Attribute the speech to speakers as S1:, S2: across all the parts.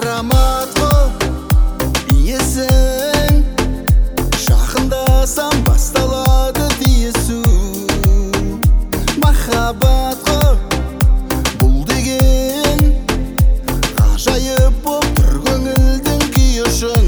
S1: қараматқа иесің, жақындасам басталады тиісу. Махаббатқа бұл деген ғажайып боп тұр көңілдің күйі үшін.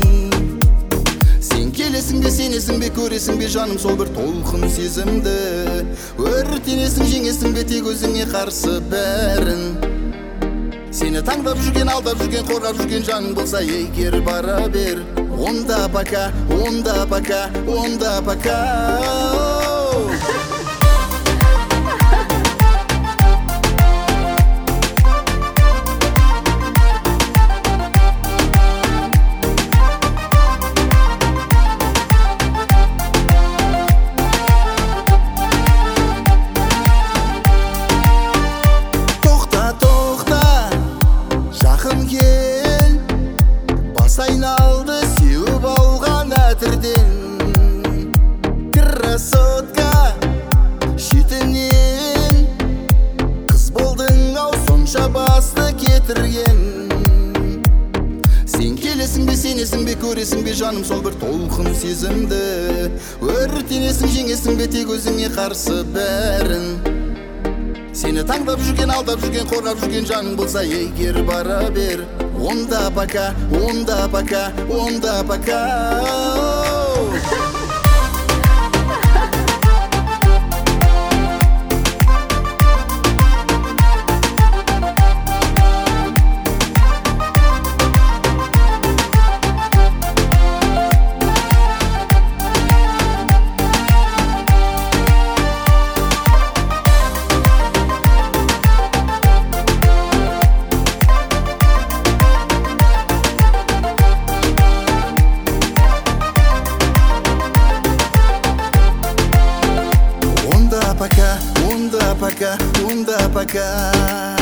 S1: Сен келесің бе, сенесің бе, көресің бе жаным сол бір толқын сезімді. Өртенесің, жеңесің бе тек өзіңе қарсы бәрін. Сені таңдап жүрген, алдап жүрген, қорғап жүрген жаның болса егер бара бер. Онда пока, онда пока, онда пока. Жақын кел, бас айналды сеуіп алған әтірден. Красотка шетінен қыз болдың ау сонша басты кетірген. Сен келесің бе, сенесің бе, көресің бе жаным сол бір толқын сезімді. Өртенесің, жеңесің бе тек өзіңе қарсы бәрін. Сені таңдап жүрген, алдап жүрген, қорғап жүрген жаның болса егер бара бер. Онда пока, онда пока, онда пока. Пока, онда пока, онда пока.